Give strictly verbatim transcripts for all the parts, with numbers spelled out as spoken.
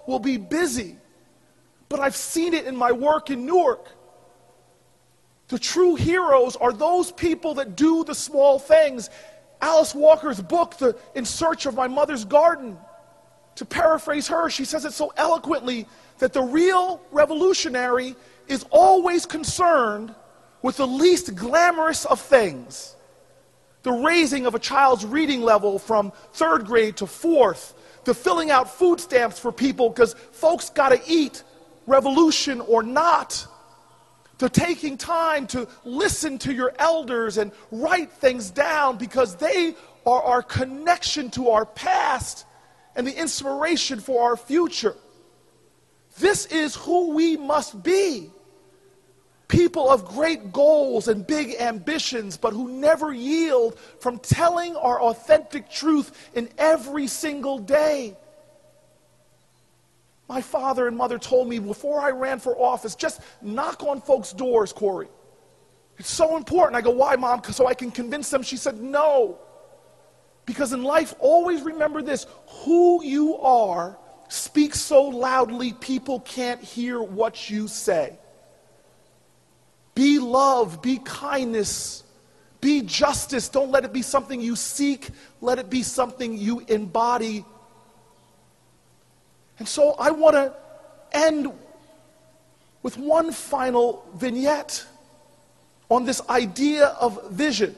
will be busy, but I've seen it in my work in Newark. The true heroes are those people that do the small things. Alice Walker's book, the In Search of My Mother's Garden, to paraphrase her, she says it so eloquently that the real revolutionary is always concerned with the least glamorous of things. The raising of a child's reading level from third grade to fourth, the filling out food stamps for people because folks got to eat, revolution or not, to taking time to listen to your elders and write things down because they are our connection to our past and the inspiration for our future. This is who we must be. People of great goals and big ambitions, but who never yield from telling our authentic truth in every single day. My father and mother told me before I ran for office, just knock on folks' doors, Corey. It's so important. I go, why, Mom? So I can convince them. She said, no. Because in life, always remember this. Who you are speaks so loudly people can't hear what you say. Be love, be kindness, be justice. Don't let it be something you seek. Let it be something you embody. And so I want to end with one final vignette on this idea of vision.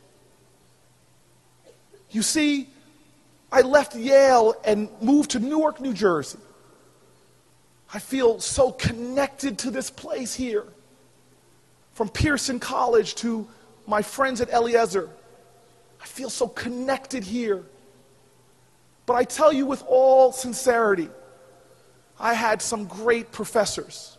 You see, I left Yale and moved to Newark, New Jersey. I feel so connected to this place here. From Pearson College to my friends at Eliezer, I feel so connected here. But I tell you with all sincerity, I had some great professors.